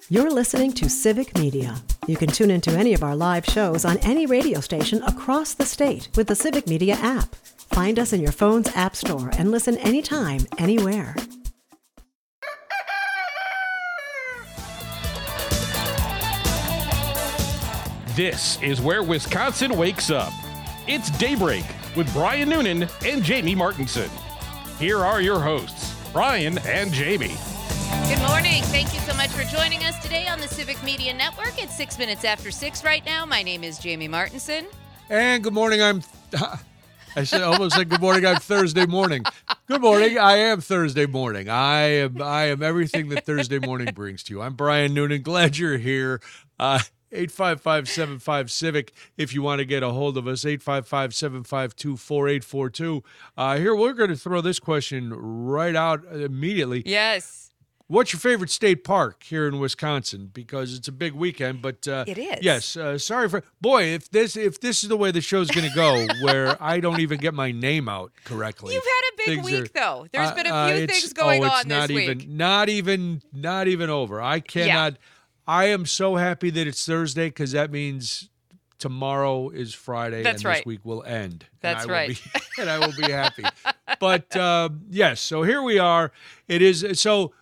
You're listening to Civic Media. You can tune into any of our live shows on any radio station across the state with the Civic Media app. Find us in your phone's app store and listen anytime, anywhere. This is where Wisconsin wakes up. It's Daybreak with Brian Noonan and Jamie Martinson. Here are your hosts, Brian and Jamie. Good morning. Thank you so much for joining us today on the Civic Media Network. It's 6 minutes after 6 right now. My name is Jamie Martinson. And good morning. I almost said good morning. I'm Thursday morning. Good morning. I am Thursday morning. I am everything that Thursday morning brings to you. I'm Brian Noonan. Glad you're here. 855-75-CIVIC if you want to get a hold of us, 855-752-4842. Here, we're going to throw this question right out immediately. Yes. What's your favorite state park here in Wisconsin? Because it's a big weekend, but it is. Yes. Sorry for boy. If this is the way the show's going to go, where I don't even get my name out correctly. You've had a big week, though. There's been a few things going on this week. Not even over. I cannot. Yeah. I am so happy that it's Thursday because that means tomorrow is Friday. That's and right. This week will end. That's right. And I will be happy. But yes, so here we are. It is so.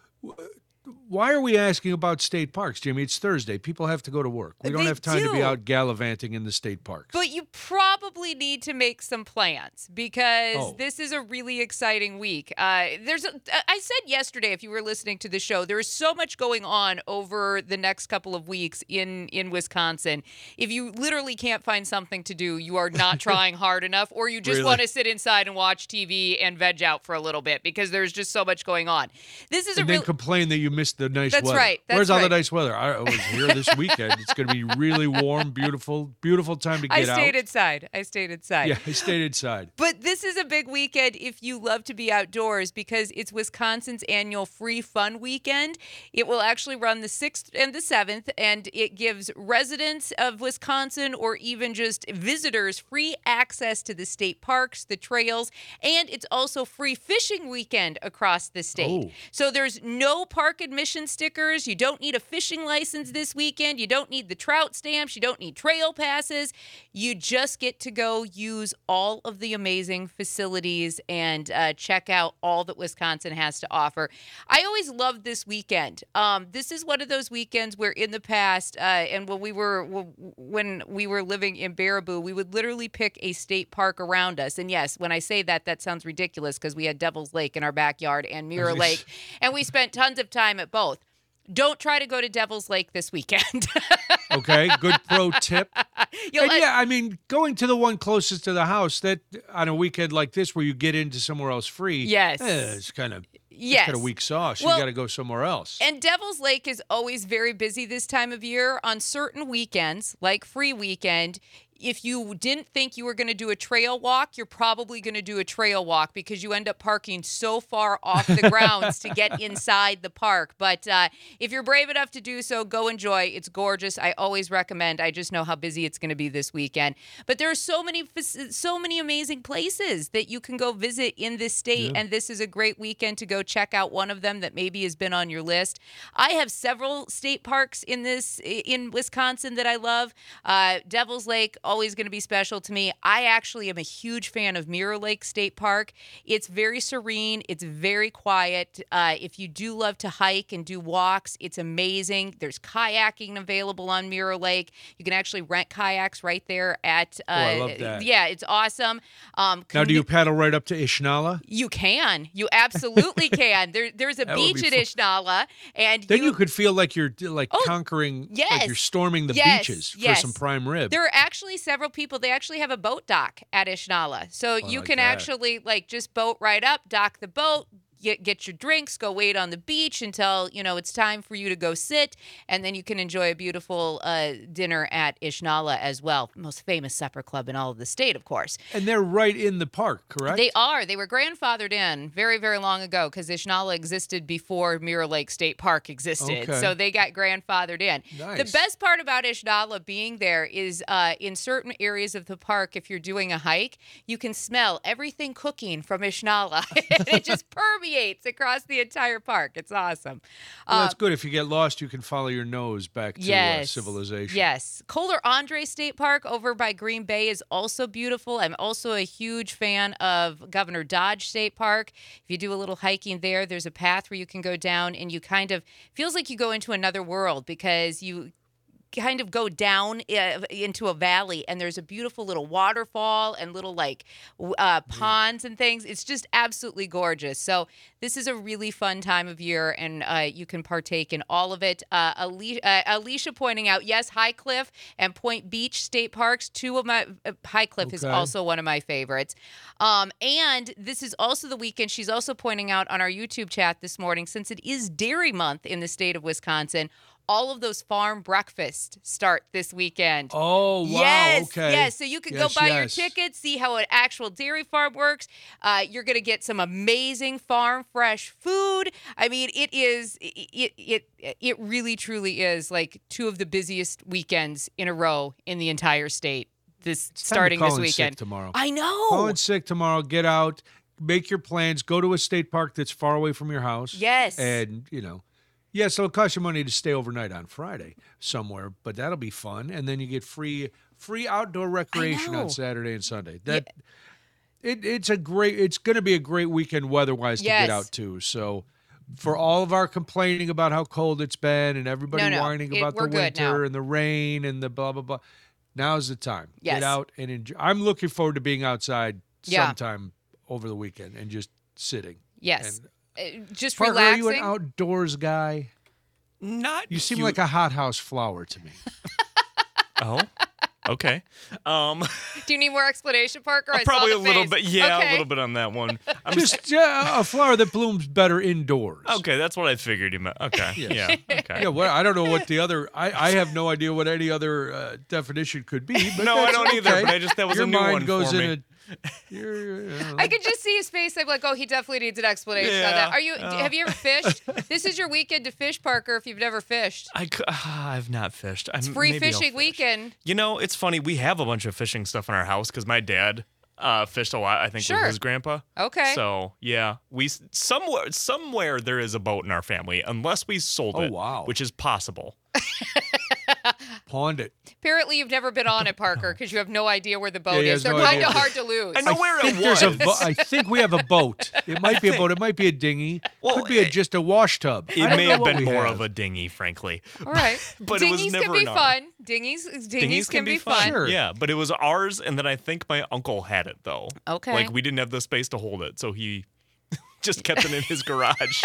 Why are we asking about state parks, Jimmy? It's Thursday. People have to go to work. We don't have time to be out gallivanting in the state parks. But you probably need to make some plans because this is a really exciting week. I said yesterday, if you were listening to the show, there is so much going on over the next couple of weeks in Wisconsin. If you literally can't find something to do, you are not trying hard enough, or you just want to sit inside and watch TV and veg out for a little bit because there's just so much going on. Then complain that you missed the nice weather. That's right. Where's all the nice weather? I was here this weekend. It's going to be really warm, beautiful time to get out. I stayed inside. Yeah, I stayed inside. But this is a big weekend if you love to be outdoors because it's Wisconsin's annual Free Fun Weekend. It will actually run the 6th and the 7th, and it gives residents of Wisconsin or even just visitors free access to the state parks, the trails, and it's also free fishing weekend across the state. So there's no park admission stickers. You don't need a fishing license this weekend. You don't need the trout stamps. You don't need trail passes. You just get to go use all of the amazing facilities and check out all that Wisconsin has to offer. I always loved this weekend. This is one of those weekends where in the past, and when we were living in Baraboo, we would literally pick a state park around us. And yes, when I say that sounds ridiculous because we had Devil's Lake in our backyard and Mirror Lake, and we spent tons of time at both. Don't try to go to Devil's Lake this weekend. Okay, good pro tip. Going to the one closest to the house, that on a weekend like this where you get into somewhere else free, it's kind of a weak sauce. You got to go somewhere else. And Devil's Lake is always very busy this time of year. On certain weekends, like Free Weekend, if you didn't think you were going to do a trail walk, you're probably going to do a trail walk because you end up parking so far off the grounds to get inside the park. But if you're brave enough to do so, go enjoy. It's gorgeous. I always recommend. I just know how busy it's going to be this weekend. But there are so many amazing places that you can go visit in this state, and this is a great weekend to go check out one of them that maybe has been on your list. I have several state parks in Wisconsin that I love. Devil's Lake, always going to be special to me. I actually am a huge fan of Mirror Lake State Park. It's very serene. It's very quiet. If you do love to hike and do walks, it's amazing. There's kayaking available on Mirror Lake. You can actually rent kayaks right there at... I love that. Yeah, it's awesome. Now, do you paddle right up to Ishnala? You can. You absolutely can. There's a beach at Ishnala. And then you could feel like you're conquering, like you're storming the beaches for some prime rib. There are actually several people. They actually have a boat dock at Ishnala. So you can actually just boat right up, dock the boat, get your drinks, go wait on the beach until, it's time for you to go sit, and then you can enjoy a beautiful dinner at Ishnala as well. Most famous supper club in all of the state, of course. And they're right in the park, correct? They are. They were grandfathered in very, very long ago because Ishnala existed before Mirror Lake State Park existed. Okay. So they got grandfathered in. Nice. The best part about Ishnala being there is in certain areas of the park, if you're doing a hike, you can smell everything cooking from Ishnala. It just permeates permeates across the entire park. It's awesome. Well, that's good. If you get lost, you can follow your nose back to civilization. Yes. Kohler Andre State Park over by Green Bay is also beautiful. I'm also a huge fan of Governor Dodge State Park. If you do a little hiking there, there's a path where you can go down, and you kind of feels like you go into another world because you kind of go down into a valley, and there's a beautiful little waterfall and little ponds and things. It's just absolutely gorgeous. So this is a really fun time of year, and you can partake in all of it. Alicia pointing out, yes, High Cliff and Point Beach State Parks, two of my High Cliff is also one of my favorites. And this is also the weekend. She's also pointing out on our YouTube chat this morning, since it is Dairy Month in the state of Wisconsin, all of those farm breakfasts start this weekend. Oh, wow. Yes, okay. yes. So you can go buy your tickets, see how an actual dairy farm works. You're going to get some amazing farm fresh food. I mean, it really, truly is like two of the busiest weekends in a row in the entire state. Starting this weekend. Sick tomorrow. I know. Calling sick tomorrow. Get out. Make your plans. Go to a state park that's far away from your house. Yes. And, yes, it'll cost you money to stay overnight on Friday somewhere, but that'll be fun. And then you get free outdoor recreation on Saturday and Sunday. It's going to be a great weekend weather-wise to get out too. So for all of our complaining about how cold it's been and everybody whining about the winter and the rain and the blah, blah, blah, now's the time. Yes. Get out and enjoy. I'm looking forward to being outside sometime over the weekend and just sitting. Yes. Just Parker, relaxing. are you an outdoors guy? Not. You seem like a hothouse flower to me. Oh, okay. Do you need more explanation, Parker? I probably saw a the little face. bit. Yeah, Okay. a little bit on that one. Just a flower that blooms better indoors. Okay, that's what I figured you meant. Okay. Yeah. Okay. Yeah, well, I don't know what the other. I have no idea what any other definition could be. But No, I that's don't either. okay. But that was Your a new mind one goes for in me. I could just see his face. I'm like, oh, he definitely needs an explanation on that. Have you ever fished? This is your weekend to fish, Parker, if you've never fished. I've not fished. It's free fishing weekend. It's funny. We have a bunch of fishing stuff in our house because my dad fished a lot, I think, with his grandpa. Okay. So, yeah. Somewhere there is a boat in our family, unless we sold it. Oh, wow. Which is possible. Pawned it. Apparently, you've never been on it, Parker, because you have no idea where the boat he is. has They're no kind of idea. hard to lose. I know where it was. I think we have a boat. It might be a boat. It might be a dinghy. Well, Could be just a wash tub. It may have been more of a dinghy, frankly. All right. But it was Dinghies never can be an fun. Dinghies can be fun. Sure. Yeah, but it was ours, and then I think my uncle had it, though. Okay. Like, we didn't have the space to hold it, so he just kept it in his garage.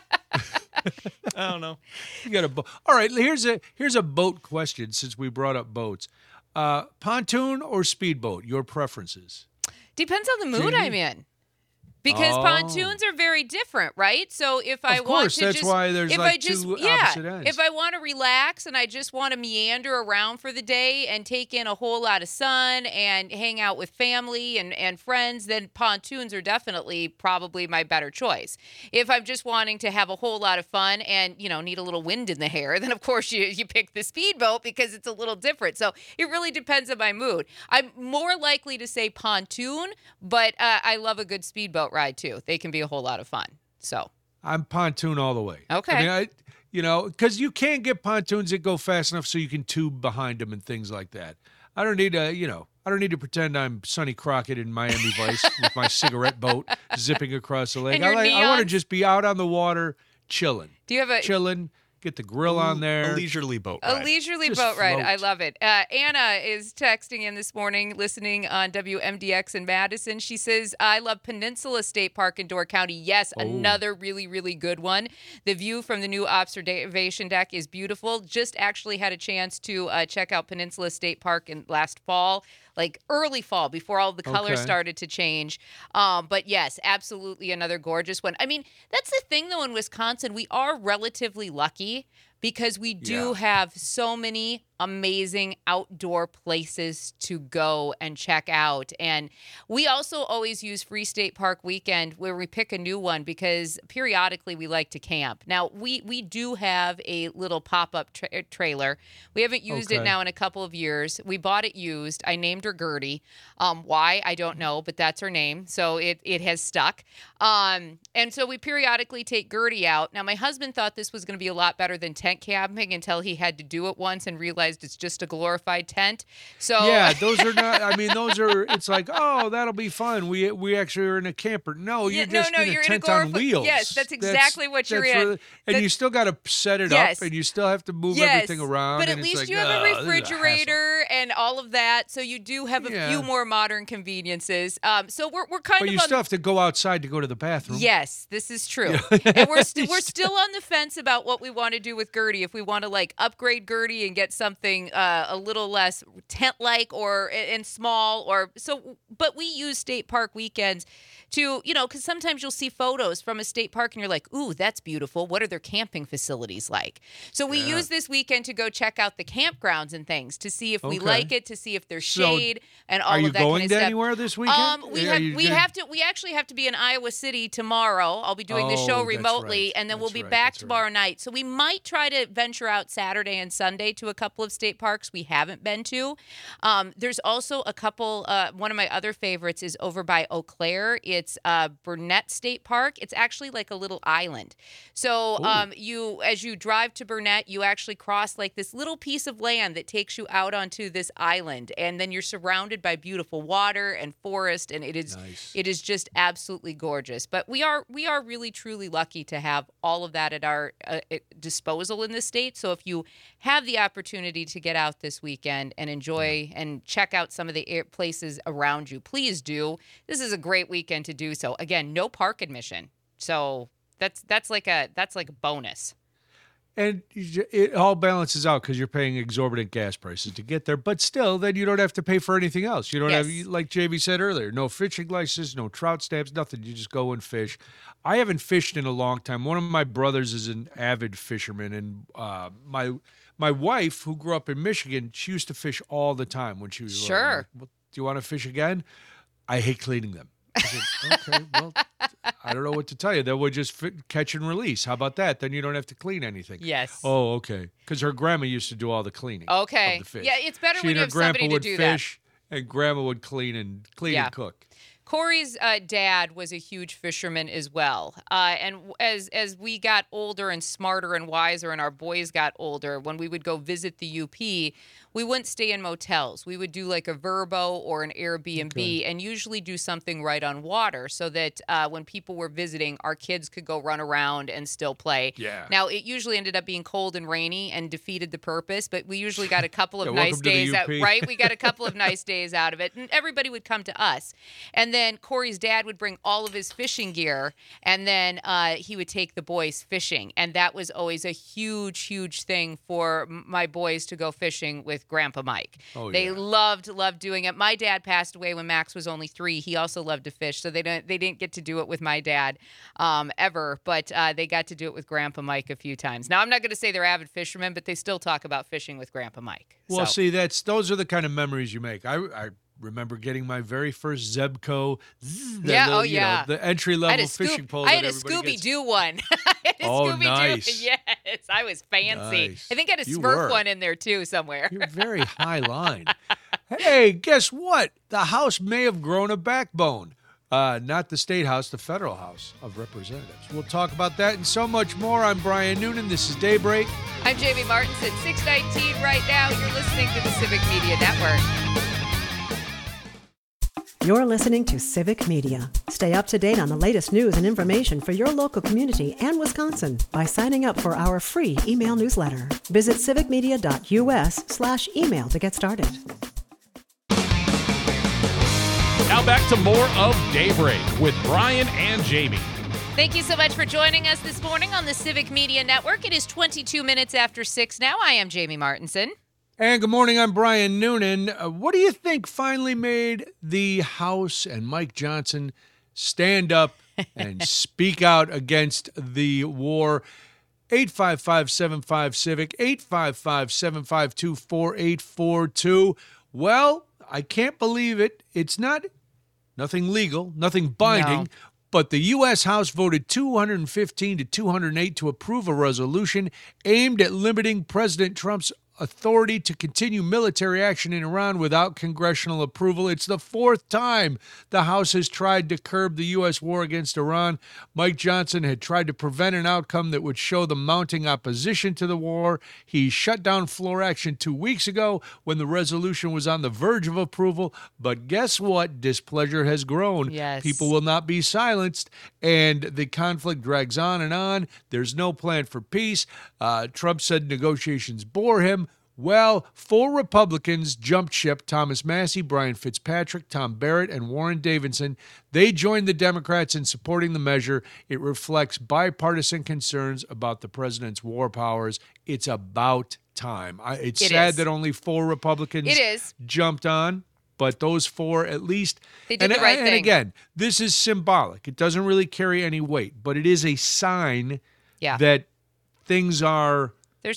I don't know. You got a boat. All right, here's a boat question since we brought up boats. Pontoon or speedboat? Your preferences? Depends on the mood Jamie? I'm in. Because pontoons are very different, right? So if I Of want course, to that's just, why there's if like I just, two yeah, opposite ends. if I want to relax and I just want to meander around for the day and take in a whole lot of sun and hang out with family and friends, then pontoons are definitely probably my better choice. If I'm just wanting to have a whole lot of fun and, need a little wind in the hair, then of course you pick the speedboat because it's a little different. So it really depends on my mood. I'm more likely to say pontoon, but I love a good speedboat ride too. They can be a whole lot of fun. So I'm pontoon all the way. Okay. I mean, because you can't get pontoons that go fast enough so you can tube behind them and things like that. I don't need to pretend I'm Sonny Crockett in Miami Vice with my cigarette boat zipping across the lake. And your I want to neons? just be out on the water, chilling. do you have a Chilling, get the grill on there. A leisurely boat A ride. leisurely Just boat ride. float. I love it. Anna is texting in this morning, listening on WMDX in Madison. She says, I love Peninsula State Park in Door County. Yes, another really, really good one. The view from the new observation deck is beautiful. Just actually had a chance to check out Peninsula State Park last fall, like early fall, before all the colors Okay. started to change. But yes, absolutely another gorgeous one. I mean, that's the thing, though, in Wisconsin, we are relatively lucky because we do have so many amazing outdoor places to go and check out. And we also always use Free State Park Weekend where we pick a new one because periodically we like to camp. Now, we do have a little pop-up trailer. We haven't used it now in a couple of years. We bought it used. I named her Gertie. Why? I don't know, but that's her name. So it has stuck. And so we periodically take Gertie out. Now, my husband thought this was going to be a lot better than tent camping until he had to do it once and realized it's just a glorified tent. So yeah, those are not. I mean, those are. It's like, oh, that'll be fun. We actually are in a camper. No, you're just in a tent on wheels. Yes, that's exactly what you're in. Really, and you still got to set it up, and you still have to move everything around. But at least you have a refrigerator and all of that, so you do have a few more modern conveniences. So we're kind of. But you still have to go outside to go to the bathroom. Yes, this is true. And we're still on the fence about what we want to do with Gertie. If we want to like upgrade Gertie and get something a little less tent-like and small, but we use state park weekends to, because sometimes you'll see photos from a state park and you're like, ooh, that's beautiful. What are their camping facilities like? So we use this weekend to go check out the campgrounds and things to see if we like it, to see if there's shade and all of that kind of stuff. Are you going to anywhere this weekend? We actually have to be in Iowa City tomorrow. I'll be doing the show remotely, and then we'll be back tomorrow night. So we might try to venture out Saturday and Sunday to a couple of state parks we haven't been to. There's also a couple, one of my other favorites is over by Eau Claire. It's Burnett State Park. It's actually like a little island. So as you drive to Burnett, you actually cross like this little piece of land that takes you out onto this island. And then you're surrounded by beautiful water and forest. And it is just absolutely gorgeous. But we are really, truly lucky to have all of that at our disposal in this state. So if you have the opportunity to get out this weekend and enjoy and check out some of the places around you, please do. This is a great weekend to do so. Again, no park admission. So that's like a bonus. And it all balances out because you're paying exorbitant gas prices to get there. But still, then you don't have to pay for anything else. You don't have, like JV said earlier, no fishing license, no trout stamps, nothing. You just go and fish. I haven't fished in a long time. One of my brothers is an avid fisherman, and my wife, who grew up in Michigan, she used to fish all the time when she was little. Like, well, do you want to fish again? I hate cleaning them. I said, okay, well, I don't know what to tell you. Then we'll just catch and release. How about that? Then you don't have to clean anything. Yes. Oh, okay. Because her grandma used to do all the cleaning. Okay. Of the fish. Yeah, it's better when you have somebody to do that. Grandpa would fish, and grandma would clean and cook. Corey's dad was a huge fisherman as well. And as we got older and smarter and wiser and our boys got older, when we would go visit the UP, we wouldn't stay in motels. We would do like a Vrbo or an Airbnb and usually do something right on water so that when people were visiting, our kids could go run around and still play. Yeah. Now, it usually ended up being cold and rainy and defeated the purpose, but we usually got a couple of nice days out, right? We got a couple of nice days out of it, and everybody would come to us. And then Corey's dad would bring all of his fishing gear, and then he would take the boys fishing. And that was always a huge, huge thing for my boys to go fishing with Grandpa Mike. They loved doing it. My dad passed away when Max was only 3. He also loved to fish, so they didn't get to do it with my dad ever, but they got to do it with Grandpa Mike a few times. Now, I'm not going to say they're avid fishermen, but they still talk about fishing with Grandpa Mike. Well, see, those are the kind of memories you make. I remember getting my very first Zebco. The entry-level fishing pole. I had a Scooby-Doo one. Nice. Yes, I was fancy. Nice. I think I had a Smurf one in there, too, somewhere. You're very high line. Hey, guess what? The House may have grown a backbone. Not the State House, the Federal House of Representatives. We'll talk about that and so much more. I'm Brian Noonan. This is Daybreak. I'm Jamie Martinson. 6:19 right now. You're listening to the Civic Media Network. You're listening to Civic Media. Stay up to date on the latest news and information for your local community and Wisconsin by signing up for our free email newsletter. Visit civicmedia.us/email to get started. Now back to more of Daybreak with Brian and Jamie. Thank you so much for joining us this morning on the Civic Media Network. It is 22 minutes after 6 now. I am Jamie Martinson. And good morning, I'm Brian Noonan. What do you think finally made the House and Mike Johnson stand up and speak out against the war? 855-75-CIVIC, 855-752-4842. Well, I can't believe it. It's nothing legal, nothing binding. No. But the U.S. House voted 215 to 208 to approve a resolution aimed at limiting President Trump's authority to continue military action in Iran without congressional approval. It's the fourth time the House has tried to curb the U.S. war against Iran. Mike Johnson had tried to prevent an outcome that would show the mounting opposition to the war. He shut down floor action 2 weeks ago when the resolution was on the verge of approval. But guess what? Displeasure has grown. Yes. People will not be silenced, and the conflict drags on and on. There's no plan for peace. Trump said negotiations bore him. Well, 4 Republicans jumped ship: Thomas Massie, Brian Fitzpatrick, Tom Barrett, and Warren Davidson. They joined the Democrats in supporting the measure. It reflects bipartisan concerns about the president's war powers. It's about time. It's sad that only 4 Republicans jumped on, but those 4 at least. They did the right thing. And again, this is symbolic. It doesn't really carry any weight, but it is a sign that things are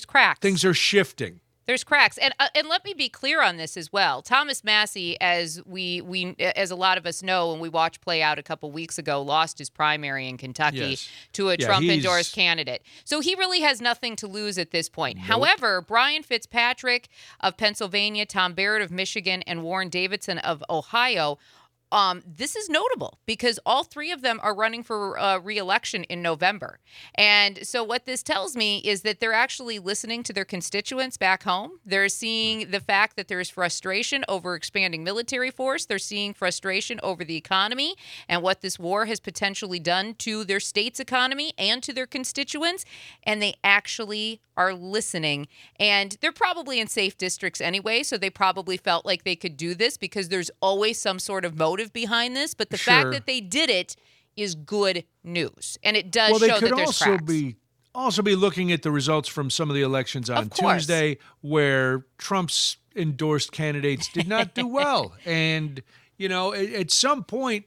shifting. There's cracks. And let me be clear on this as well. Thomas Massie, as as a lot of us know, and we watched play out a couple weeks ago, lost his primary in Kentucky to a Trump-endorsed candidate. So he really has nothing to lose at this point. Nope. However, Brian Fitzpatrick of Pennsylvania, Tom Barrett of Michigan, and Warren Davidson of Ohio, this is notable because all 3 of them are running for re-election in November. And so what this tells me is that they're actually listening to their constituents back home. They're seeing the fact that there's frustration over expanding military force. They're seeing frustration over the economy and what this war has potentially done to their state's economy and to their constituents. And they actually are listening. And they're probably in safe districts anyway, so they probably felt like they could do this because there's always some sort of motive behind this, but the fact that they did it is good news, and it does show that there's cracks. Also be looking at the results from some of the elections on Tuesday, where Trump's endorsed candidates did not do well. And at some point,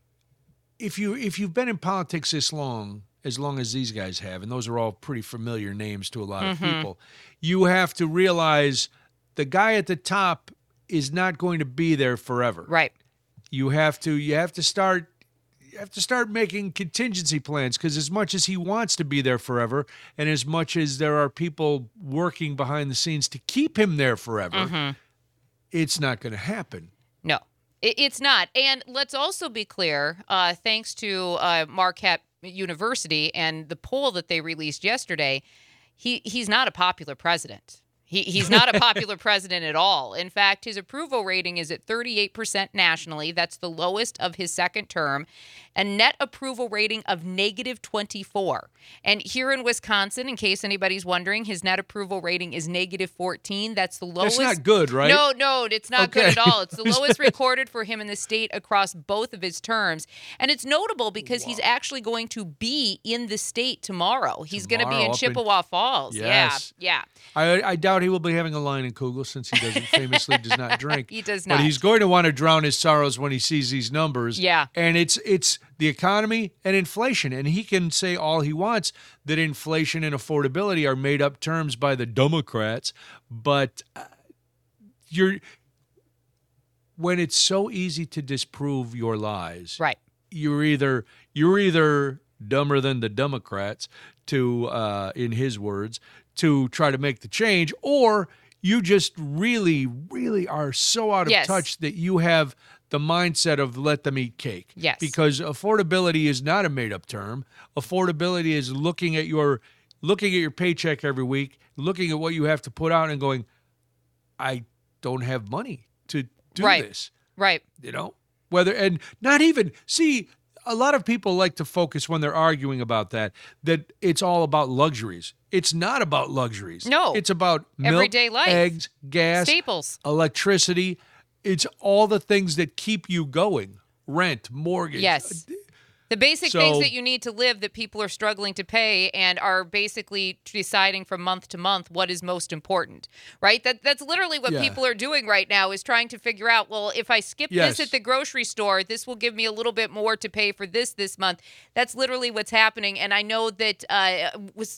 if you've been in politics as long as these guys have, and those are all pretty familiar names to a lot of people, you have to realize the guy at the top is not going to be there forever. Right. You have to start making contingency plans, because as much as he wants to be there forever, and as much as there are people working behind the scenes to keep him there forever, it's not going to happen. No, it's not. And let's also be clear, thanks to Marquette University and the poll that they released yesterday, he's not a popular president. He's not a popular president at all. In fact, his approval rating is at 38% nationally. That's the lowest of his second term. A net approval rating of -24. And here in Wisconsin, in case anybody's wondering, his net approval rating is -14. That's the lowest. That's not good, right? No, it's not good at all. It's the lowest recorded for him in the state across both of his terms. And it's notable because he's actually going to be in the state tomorrow. He's going to be in Chippewa Falls. Yes. Yeah. I doubt he will be having a line in Kugel, since he famously does not drink. He does not. But he's going to want to drown his sorrows when he sees these numbers. Yeah. And it's the economy and inflation. And he can say all he wants that inflation and affordability are made up terms by the Democrats. But when it's so easy to disprove your lies, right, you're either dumber than the Democrats, to in his words, to try to make the change, or you just really, really are so out of touch that you have the mindset of let them eat cake. Yes. Because affordability is not a made-up term. Affordability is looking at your paycheck every week, looking at what you have to put out and going, I don't have money to do this. Right. A lot of people like to focus when they're arguing about that it's all about luxuries. It's not about luxuries. No. It's about milk, everyday life, eggs, gas, staples, electricity. It's all the things that keep you going. Rent, mortgage. Yes. The basic things that you need to live that people are struggling to pay and are basically deciding from month to month what is most important, right? That's literally what people are doing right now, is trying to figure out, well, if I skip this at the grocery store, this will give me a little bit more to pay for this month. That's literally what's happening. And I know that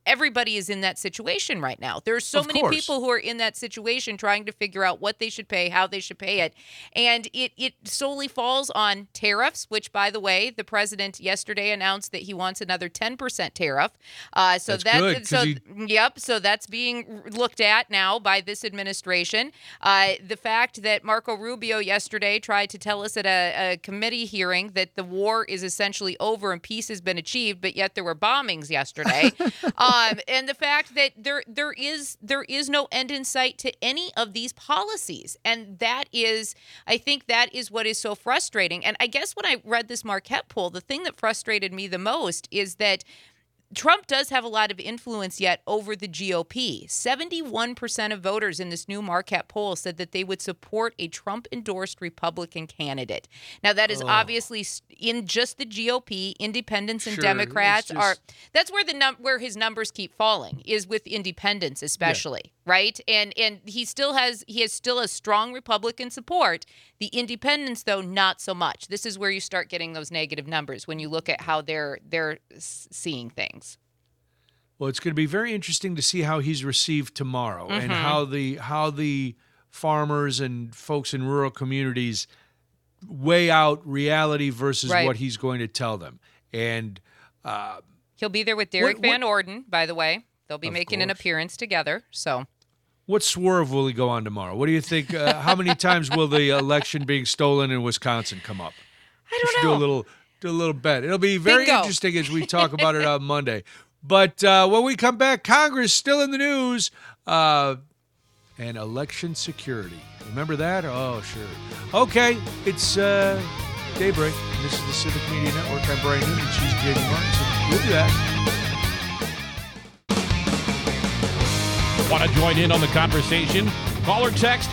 everybody is in that situation right now. There are so Of many course. people who are in that situation trying to figure out what they should pay, how they should pay it. And it solely falls on tariffs, which, by the way, the president yesterday announced that he wants another 10% tariff. So That's good, 'cause so that's being looked at now by this administration. The fact that Marco Rubio yesterday tried to tell us at a committee hearing that the war is essentially over and peace has been achieved, but yet there were bombings yesterday. And the fact that there is no end in sight to any of these policies. And I think that is what is so frustrating. And I guess when I read this Marquette poll, the thing that frustrated me the most is that Trump does have a lot of influence yet over the GOP. 71% of voters in this new Marquette poll said that they would support a Trump-endorsed Republican candidate. Now, that is obviously in just the GOP. Independents and Sure, Democrats it's just- that's where where his numbers keep falling, is with independents especially, right? And he has still a strong Republican support. The independents, though, not so much. This is where you start getting those negative numbers when you look at how they're seeing things. Well, it's going to be very interesting to see how he's received tomorrow and how the farmers and folks in rural communities weigh out reality versus Right. what he's going to tell them. And He'll be there with Derek What- Van Orden, by the way. They'll be Of making an course. appearance together. So what swerve will he go on tomorrow? What do you think? How many times will the election being stolen in Wisconsin come up? I We don't should know. do a little bet. It'll be very Bingo. interesting as we talk about it on Monday. But when we come back, Congress still in the news, and election security. Remember that? Oh, sure. Okay, it's Daybreak. This is the Civic Media Network. I'm Brian Newman. She's Jamie Martinson. We'll do that. Want to join in on the conversation? Call or text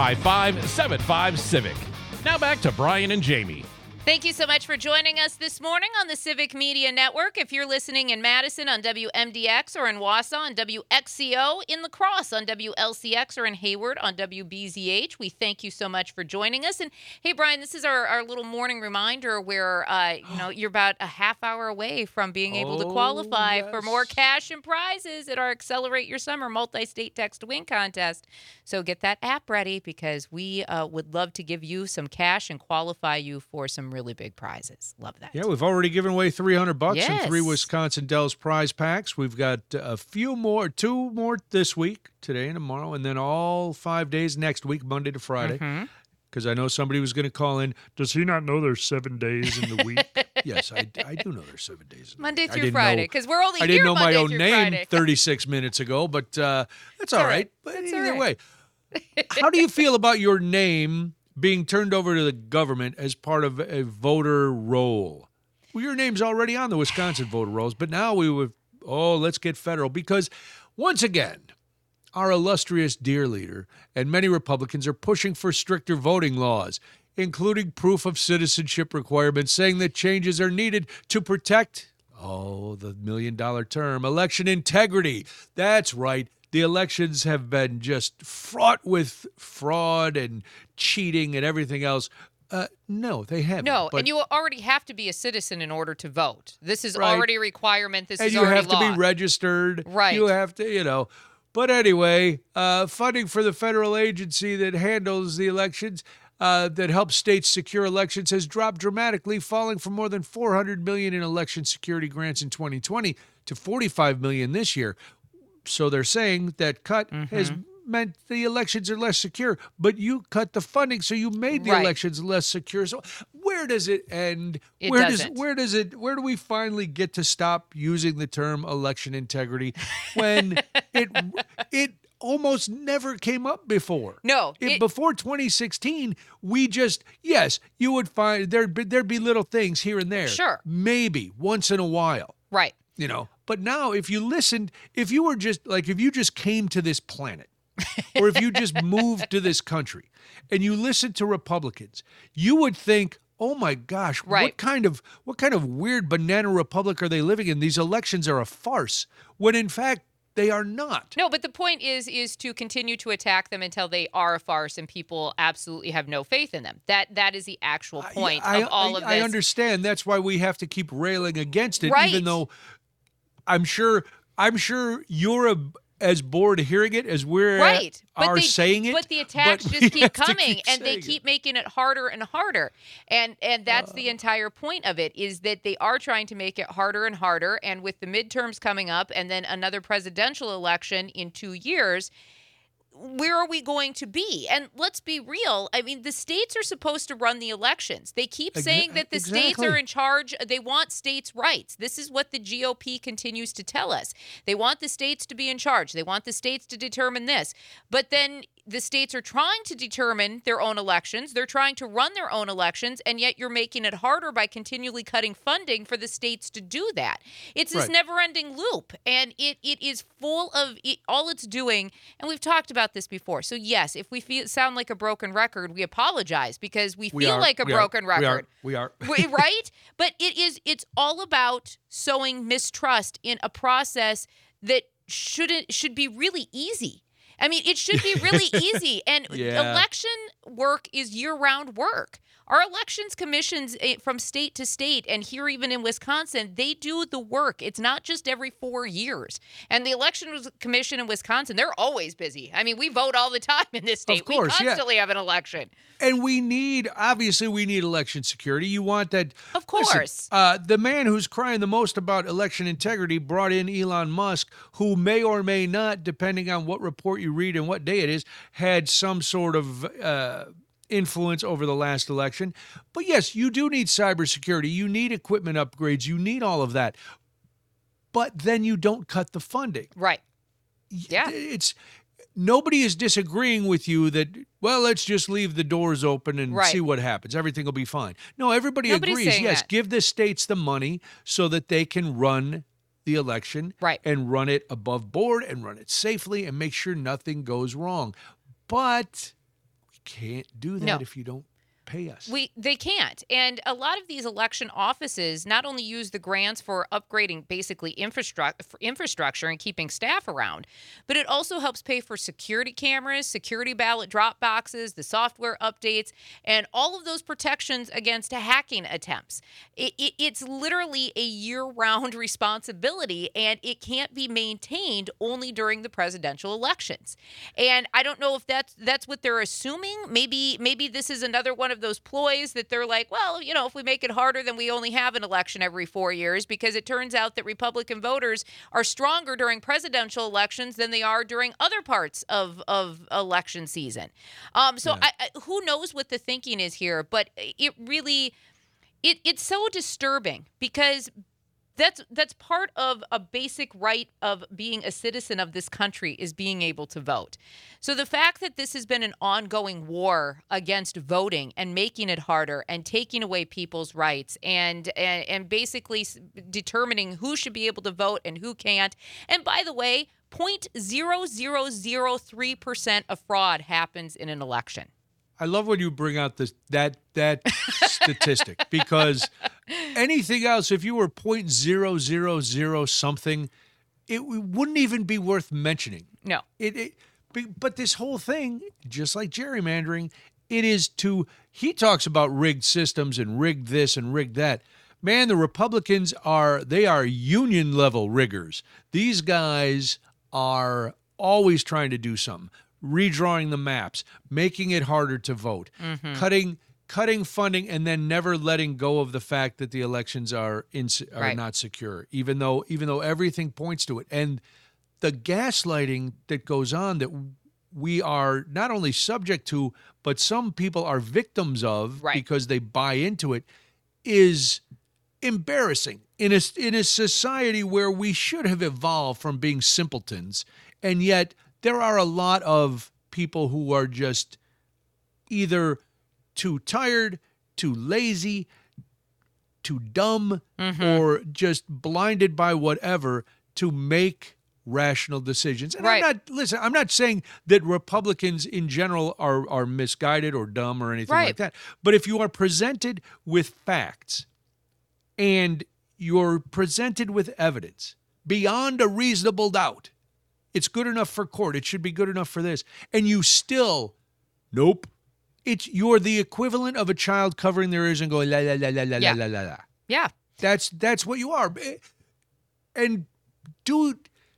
855-75-CIVIC. Now back to Brian and Jamie. Thank you so much for joining us this morning on the Civic Media Network. If you're listening in Madison on WMDX or in Wausau on WXCO, in La Crosse on WLCX or in Hayward on WBZH, we thank you so much for joining us. And hey, Brian, this is our little morning reminder where you're about a half hour away from being able to qualify for more yes. cash and prizes at our Accelerate Your Summer multi-state text to win contest. So get that app ready because we would love to give you some cash and qualify you for some really big prizes. Love that. Yeah, we've already given away $300 Yes. and 3 Wisconsin Dells prize packs. We've got a few more, 2 more this week, today and tomorrow, and then all 5 days next week, Monday to Friday. Because I know somebody was going to call in. Does he not know there's 7 days in the week? Yes, I do know there's 7 days. Monday I through didn't Friday, know- because we're only I here didn't know Monday my own through name Friday. 36 minutes ago, but that's all right. But That's either all right. way, how do you feel about your name being turned over to the government as part of a voter roll? Well, your name's already on the Wisconsin voter rolls, but now let's get federal because once again, our illustrious dear leader and many Republicans are pushing for stricter voting laws, including proof of citizenship requirements, saying that changes are needed to protect, the million-dollar term, election integrity. That's right. The elections have been just fraught with fraud and cheating and everything else. No, they haven't. No, But- and you already have to be a citizen in order to vote. This is Right. already a requirement. This and is you already have to law. be registered. Right. You have to, But anyway, funding for the federal agency that handles the elections, that helps states secure elections, has dropped dramatically, falling from more than $400 million in election security grants in 2020 to $45 million this year. So they're saying that cut has meant the elections are less secure, but you cut the funding, so you made the Right. elections less secure. So where does it end? It where doesn't. Where do we finally get to stop using the term election integrity when it almost never came up before? No, Before 2016, we just, yes, you would find there'd be little things here and there. Sure. Maybe once in a while. right. But now if you listened, if you just came to this planet or if you just moved to this country and you listened to Republicans, you would think, oh my gosh, Right. what kind of weird banana republic are they living in? These elections are a farce, when in fact they are not. No, but the point is to continue to attack them until they are a farce and people absolutely have no faith in them. That is the actual point of all of this. I understand. That's why we have to keep railing against it, Right. even though I'm sure I'm sure you're as bored hearing it as we're saying it. But the attacks just keep coming, and they saying keep making it harder and harder. And that's the entire point of it, is that they are trying to make it harder and harder. And with the midterms coming up and then another presidential election in 2 years, where are we going to be? And let's be real. I mean, the states are supposed to run the elections. They keep saying that the states are in charge. They want states' rights. This is what the GOP continues to tell us. They want the states to be in charge. They want the states to determine this. But then the states are trying to determine their own elections. They're trying to run their own elections, and yet you're making it harder by continually cutting funding for the states to do that. It's this never-ending loop, and it is full of all it's doing, and we've talked about this before. So, yes, if we sound like a broken record, we apologize because we feel like a broken record. We are. Right? But it's all about sowing mistrust in a process that should be really easy. I mean, it should be really easy. And election work is year-round work. Our elections commissions from state to state, and here even in Wisconsin, they do the work. It's not just every 4 years. And the election commission in Wisconsin, they're always busy. I mean, we vote all the time in this state. Of course, we constantly have an election. And we need election security. You want that. Of course. Listen, the man who's crying the most about election integrity brought in Elon Musk, who may or may not, depending on what report you read and what day it is, had some sort of influence over the last election. But yes, you do need cybersecurity. You need equipment upgrades. You need all of that. But then you don't cut the funding. Right. Yeah. Nobody is disagreeing with you that, well, let's just leave the doors open and see what happens. Everything will be fine. No, everybody agrees. Yes, give the states the money so that they can run the election and run it above board and run it safely and make sure nothing goes wrong. But we can't do that if you don't pay us. They can't. And a lot of these election offices not only use the grants for upgrading basically infrastructure and keeping staff around, but it also helps pay for security cameras, security ballot drop boxes, the software updates, and all of those protections against hacking attempts. It's literally a year-round responsibility, and it can't be maintained only during the presidential elections. And I don't know if that's what they're assuming. Maybe this is another one of those ploys that they're like, well, if we make it harder, then we only have an election every 4 years, because it turns out that Republican voters are stronger during presidential elections than they are during other parts of election season. Who knows what the thinking is here, but it really, it's so disturbing, because that's part of a basic right of being a citizen of this country, is being able to vote. So the fact that this has been an ongoing war against voting and making it harder and taking away people's rights and basically determining who should be able to vote and who can't. And by the way, 0.0003% of fraud happens in an election. I love when you bring out that statistic, because anything else, if you were 0.000 something, it wouldn't even be worth mentioning. No. But this whole thing, just like gerrymandering, he talks about rigged systems and rigged this and rigged that. Man, the Republicans are union level riggers. These guys are always trying to do something. Redrawing the maps, making it harder to vote, cutting funding, and then never letting go of the fact that the elections are not secure, even though everything points to it. And the gaslighting that goes on, that we are not only subject to, but some people are victims of because they buy into it, is embarrassing in a society where we should have evolved from being simpletons, and yet there are a lot of people who are just either too tired, too lazy, too dumb, or just blinded by whatever to make rational decisions. And I'm not saying that Republicans in general are misguided or dumb or anything like that. But if you are presented with facts and you're presented with evidence beyond a reasonable doubt, it's good enough for court, it should be good enough for this, and you still, nope. You're the equivalent of a child covering their ears and going la la la la la la la la. Yeah. That's what you are. And do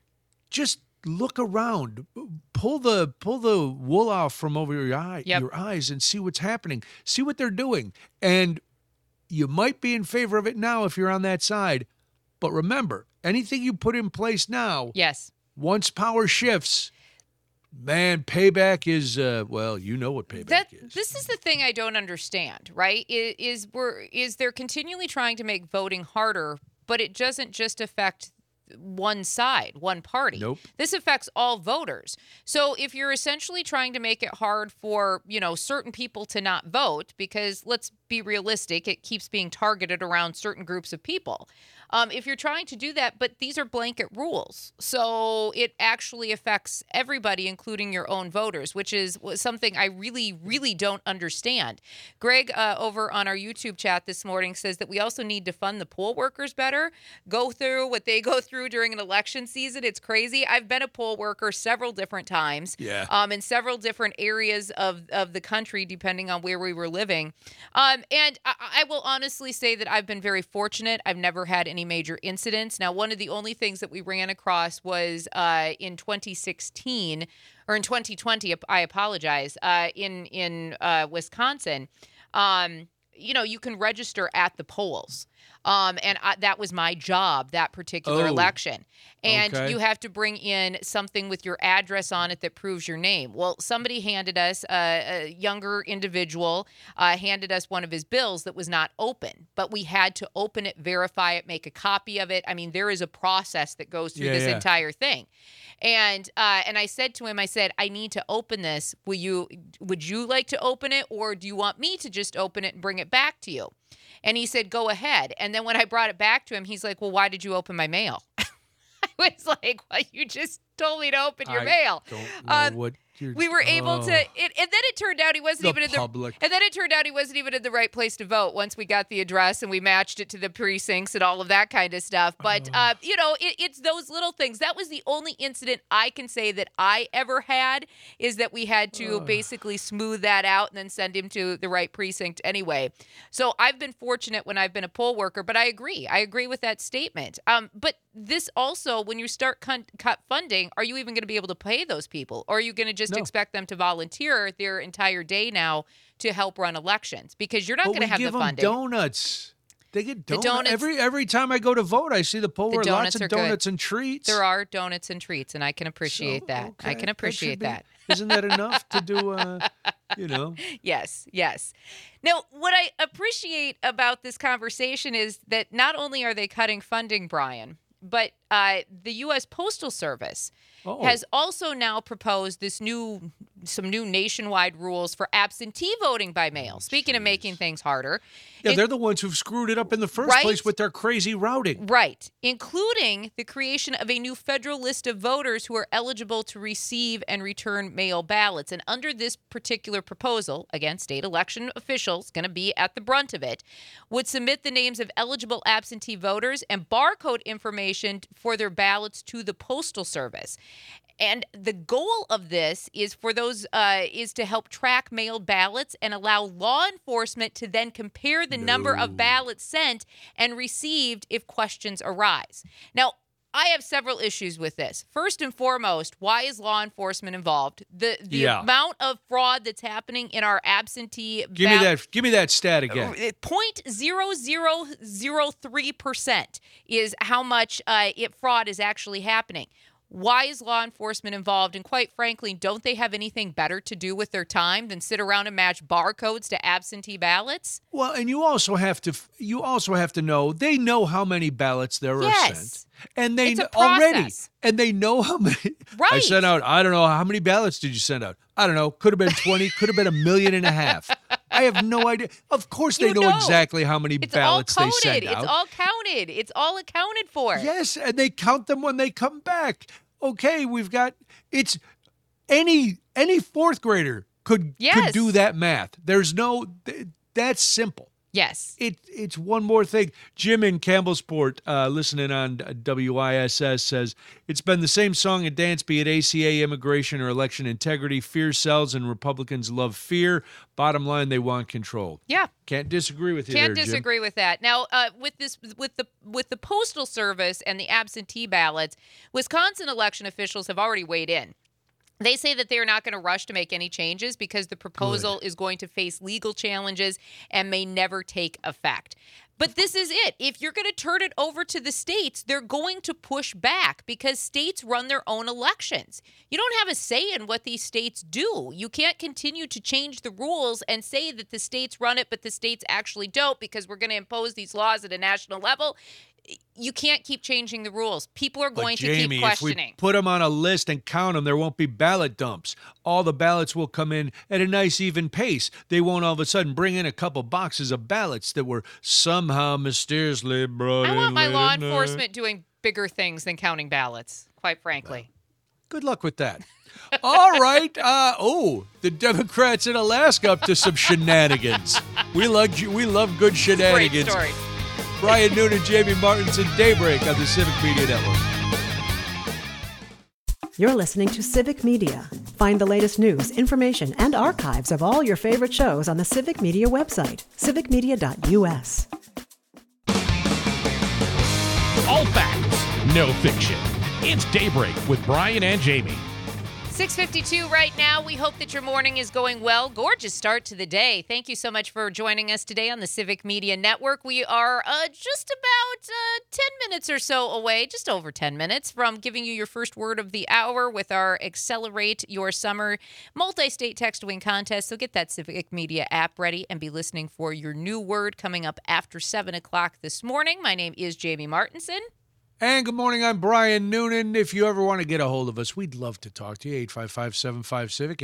just look around, pull the wool off from over your eyes and see what's happening. See what they're doing. And you might be in favor of it now if you're on that side. But remember, anything you put in place now, yes, once power shifts, man, payback is, well, you know what payback is. This is the thing I don't understand, right? Is they're continually trying to make voting harder, but it doesn't just affect one side, one party. Nope. This affects all voters. So if you're essentially trying to make it hard for, certain people to not vote, because let's be realistic, it keeps being targeted around certain groups of people. If you're trying to do that, but these are blanket rules. So it actually affects everybody, including your own voters, which is something I really, really don't understand. Greg, over on our YouTube chat this morning, says that we also need to fund the poll workers better, go through what they go through during an election season. It's crazy. I've been a poll worker several different times in several different areas of the country, depending on where we were living. And I will honestly say that I've been very fortunate. I've never had any major incidents. Now, one of the only things that we ran across was in 2016 or in 2020. I apologize. In Wisconsin, you can register at the polls. And that was my job, that particular election. And you have to bring in something with your address on it that proves your name. Well, somebody handed us, a younger individual, handed us one of his bills that was not open. But we had to open it, verify it, make a copy of it. I mean, there is a process that goes through this entire thing. And I said to him, I need to open this. Would you like to open it, or do you want me to just open it and bring it back to you? And he said, go ahead. And then when I brought it back to him, he's like, well, why did you open my mail? I was like, well, you just told me to open your mail. Don't know what we were able to, and then it turned out he wasn't even in the right place to vote once we got the address and we matched it to the precincts and all of that kind of stuff. But it's those little things. That was the only incident I can say that I ever had, is that we had to basically smooth that out and then send him to the right precinct anyway. So I've been fortunate when I've been a poll worker, but I agree with that statement. But this also, when you start cut funding, are you even going to be able to pay those people? Or are you going to just expect them to volunteer their entire day now to help run elections? Because you're not going to have the funding. Give them donuts. They get donuts. Every time I go to vote, I see the poll where lots of donuts and treats. There are donuts and treats, and I can appreciate that. Okay. I can appreciate that. Isn't that enough to do, Yes. Now, what I appreciate about this conversation is that not only are they cutting funding, Brian, but the U.S. Postal Service has also now proposed some new nationwide rules for absentee voting by mail. Speaking of making things harder. Yeah, they're the ones who've screwed it up in the first place with their crazy routing. Right. Including the creation of a new federal list of voters who are eligible to receive and return mail ballots. And under this particular proposal, again, state election officials, going to be at the brunt of it, would submit the names of eligible absentee voters and barcode information for their ballots to the Postal Service. And the goal of this is for those is to help track mailed ballots and allow law enforcement to then compare the number of ballots sent and received if questions arise. Now, I have several issues with this. First and foremost, why is law enforcement involved? The amount of fraud that's happening in our absentee Give me that stat again. 0.0003% is how much fraud is actually happening. Why is law enforcement involved? And quite frankly, don't they have anything better to do with their time than sit around and match barcodes to absentee ballots? Well, and you also have to know they know how many ballots there are sent. And they know how many. Right. I sent out, I don't know, how many ballots did you send out? I don't know. Could have been 20, could have been 1.5 million. I have no idea. Of course they know exactly how many ballots they send out. It's all counted. It's all accounted for. Yes, and they count them when they come back. Okay, it's any fourth grader could do that math. That's simple. Yes. It's one more thing. Jim in Campbellsport, listening on WISS, says, it's been the same song and dance, be it ACA, immigration, or election integrity. Fear sells, and Republicans love fear. Bottom line, they want control. Yeah. Can't disagree with you Can't there, disagree with that. Now, with the Postal Service and the absentee ballots, Wisconsin election officials have already weighed in. They say that they are not going to rush to make any changes because the proposal is going to face legal challenges and may never take effect. But this is it. If you're going to turn it over to the states, they're going to push back because states run their own elections. You don't have a say in what these states do. You can't continue to change the rules and say that the states run it, but the states actually don't because we're going to impose these laws at a national level. You can't keep changing the rules. People are going to keep questioning. If we put them on a list and count them, there won't be ballot dumps. All the ballots will come in at a nice even pace. They won't all of a sudden bring in a couple boxes of ballots that were somehow mysteriously brought in. I want my law enforcement doing bigger things than counting ballots, quite frankly. Good luck with that. All right. The Democrats in Alaska up to some shenanigans. We love good shenanigans. Great story. Brian Noonan, Jamie Martinson, Daybreak on the Civic Media Network. You're listening to Civic Media. Find the latest news, information, and archives of all your favorite shows on the Civic Media website, civicmedia.us. All facts, no fiction. It's Daybreak with Brian and Jamie. 6:52 right now. We hope that your morning is going well. Gorgeous start to the day. Thank you so much for joining us today on the Civic Media Network. We are just about 10 minutes or so away, just over 10 minutes, from giving you your first word of the hour with our Accelerate Your Summer multi-state text-to-win contest. So get that Civic Media app ready and be listening for your new word coming up after 7 o'clock this morning. My name is Jamie Martinson. And good morning, I'm Brian Noonan. If you ever want to get a hold of us, we'd love to talk to you. 855-75-CIVIC,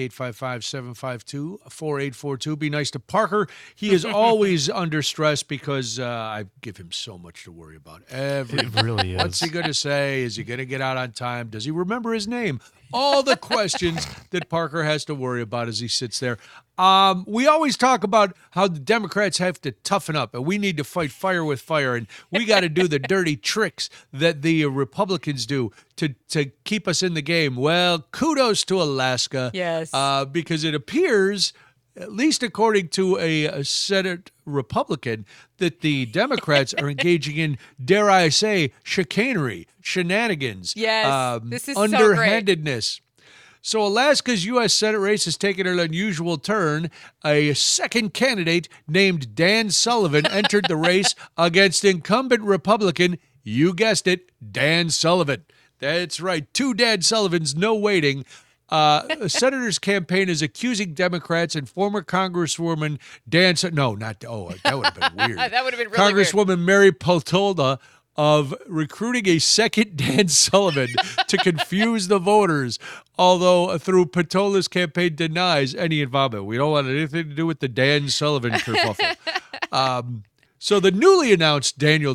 855-752-4842. Be nice to Parker. He is always under stress because I give him so much to worry about. It really is. What's he going to say? Is he going to get out on time? Does he remember his name? All the questions that Parker has to worry about as he sits there. We always talk about how the Democrats have to toughen up and we need to fight fire with fire and we got to do the dirty tricks that the Republicans do to keep us in the game. Well, kudos to Alaska. Yes. Because it appears, at least according to a Senate Republican, that the Democrats are engaging in, dare I say, chicanery, shenanigans. Yes, this is underhandedness. So Alaska's U.S. Senate race has taken an unusual turn. A second candidate named Dan Sullivan entered the race against incumbent Republican, you guessed it, Dan Sullivan. That's right, 2 Dan Sullivans, no waiting. A senator's campaign is accusing Democrats and former Congresswoman that would have been weird. That would have been really Congresswoman weird. Mary Peltola of recruiting a second Dan Sullivan to confuse the voters, although through Peltola's campaign denies any involvement. We don't want anything to do with the Dan Sullivan kerfuffle. So the newly announced Dan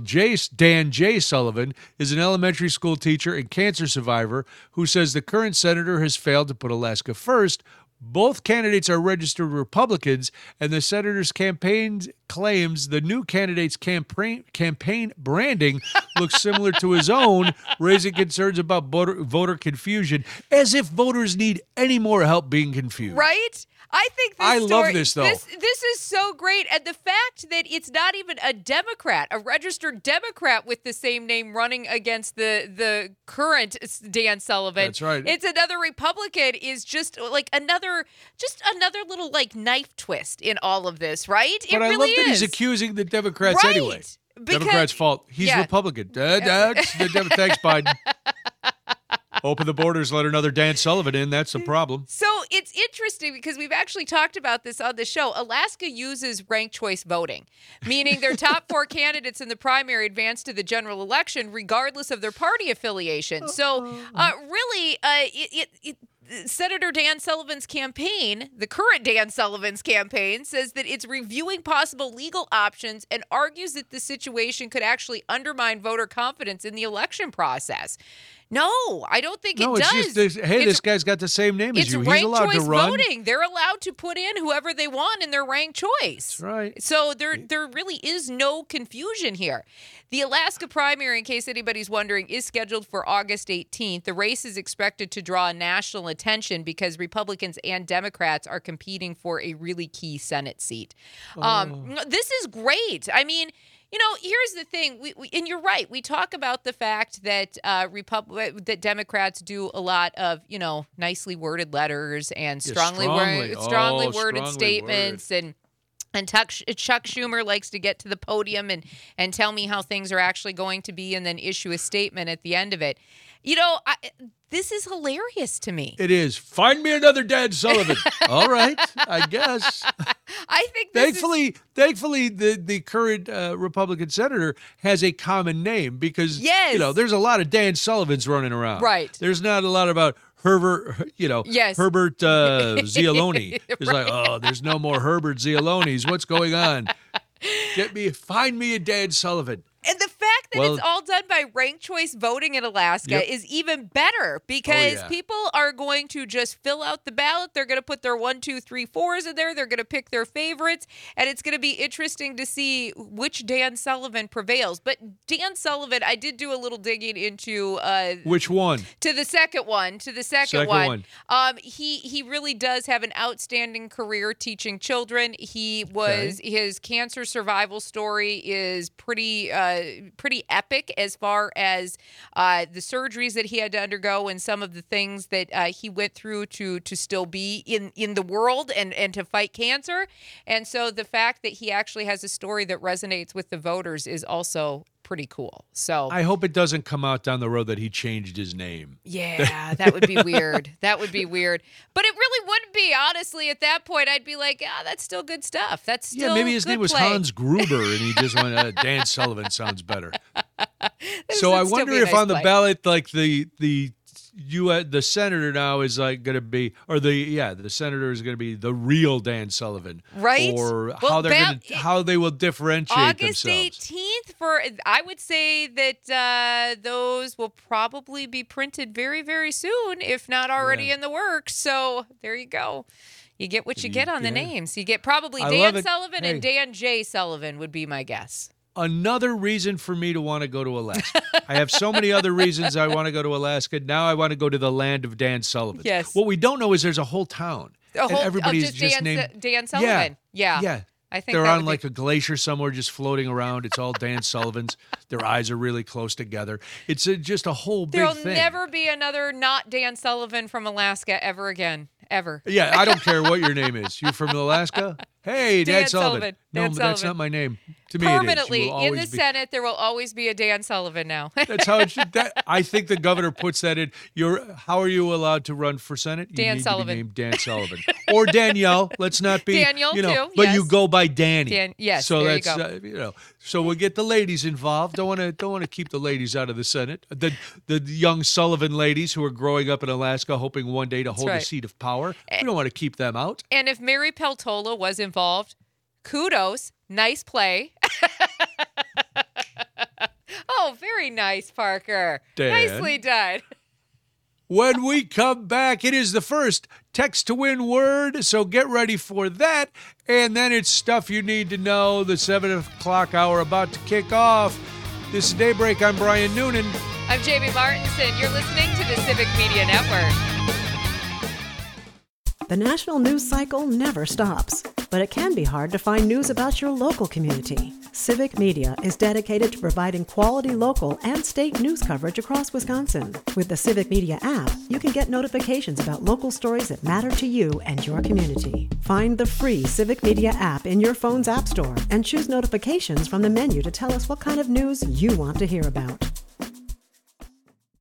J. Sullivan is an elementary school teacher and cancer survivor who says the current senator has failed to put Alaska first. Both candidates are registered Republicans, and the senator's campaign claims the new candidate's campaign branding looks similar to his own, raising concerns about voter confusion, as if voters need any more help being confused. Right? I think this I story, love this, though. This is so great. And the fact that it's not even a Democrat, a registered Democrat with the same name running against the current Dan Sullivan. That's right. It's another Republican is just like another little like knife twist in all of this, right? But I love that he's accusing the Democrats right. anyway. Because, Democrats' fault. He's Republican. Thanks, Biden. Open the borders, let another Dan Sullivan in. That's the problem. So it's interesting because we've actually talked about this on the show. Alaska uses ranked choice voting, meaning their top 4 candidates in the primary advance to the general election regardless of their party affiliation. So really, Senator Dan Sullivan's campaign, the current Dan Sullivan's campaign, says that it's reviewing possible legal options and argues that the situation could actually undermine voter confidence in the election process. No, I don't think No, it it's does. just this, hey, this guy's got the same name as It's you. He's ranked allowed to choice run. voting. They're allowed to put in whoever they want in their ranked choice. That's right. So there really is no confusion here. The Alaska primary, in case anybody's wondering, is scheduled for August 18th. The race is expected to draw national attention because Republicans and Democrats are competing for a really key Senate seat. This is great. I mean, you know, here's the thing, and you're right. We talk about the fact that that Democrats do a lot of, you know, nicely worded letters and strongly worded statements, and Chuck Schumer likes to get to the podium and tell me how things are actually going to be, and then issue a statement at the end of it. You know, this is hilarious to me. It is. Find me another Dan Sullivan. All right, I guess. I think thankfully, the current Republican senator has a common name because you know there's a lot of Dan Sullivans running around. Right. There's not a lot about Herbert, you know, Herbert Zialoni. It's like, oh, there's no more Herbert Zialonis. What's going on? Find me a Dan Sullivan. And the fact that it's all done by ranked choice voting in Alaska is even better because people are going to just fill out the ballot. They're going to put their 1, 2, 3, 4s in there. They're going to pick their favorites. And it's going to be interesting to see which Dan Sullivan prevails. But Dan Sullivan, I did do a little digging into which one? To the second one. He really does have an outstanding career teaching children. His cancer survival story is pretty epic as far as the surgeries that he had to undergo and some of the things that he went through to still be in the world and to fight cancer. And so the fact that he actually has a story that resonates with the voters is also pretty cool. So I hope it doesn't come out down the road that he changed his name. Yeah, that would be weird. That would be weird. But it really wouldn't be. Honestly, at that point, I'd be like, that's still good stuff. That's still maybe his name was play. Hans Gruber, and he just went, Dan Sullivan sounds better. So I wonder if on the ballot, like the senator now is like going to be, or the senator is going to be the real Dan Sullivan, right? Or how they will differentiate August themselves. 18th I would say that those will probably be printed very, very soon, if not already in the works. So there you go. You get what you get on the names. You get probably Dan Sullivan and Dan J. Sullivan would be my guess. Another reason for me to want to go to Alaska. I have so many other reasons I want to go to Alaska. Now I want to go to the land of Dan Sullivan. Yes. What we don't know is there's a whole town. Everybody's just named Dan Sullivan. Yeah. I think they're on like a glacier somewhere just floating around. It's all Dan Sullivans. Their eyes are really close together. It's just a whole big thing. There'll never be another not Dan Sullivan from Alaska ever again. Ever. Yeah, I don't care what your name is. You from Alaska? Hey, Dan Sullivan. No, that's not my name. To me, permanently it is. In the Senate, there will always be a Dan Sullivan now. That's how it should. I think the governor puts that in. How are you allowed to run for Senate? You need Sullivan. To be named Dan Sullivan or Danielle. Let's not be Daniel too. But you go by Danny. Yes. So there that's you go. So we'll get the ladies involved. Don't want to keep the ladies out of the Senate. The young Sullivan ladies who are growing up in Alaska, hoping one day to hold a seat of power. We don't want to keep them out. And if Mary Peltola was involved, kudos, nice play. Oh, very nice, Parker. Dan. Nicely done. When we come back, it is the first text to win word, so get ready for that. And then it's stuff you need to know. The 7 o'clock hour about to kick off. This is Daybreak. I'm Brian Noonan. I'm Jamie Martinson. You're listening to the Civic Media Network. The national news cycle never stops, but it can be hard to find news about your local community. Civic Media is dedicated to providing quality local and state news coverage across Wisconsin. With the Civic Media app, you can get notifications about local stories that matter to you and your community. Find the free Civic Media app in your phone's app store and choose notifications from the menu to tell us what kind of news you want to hear about.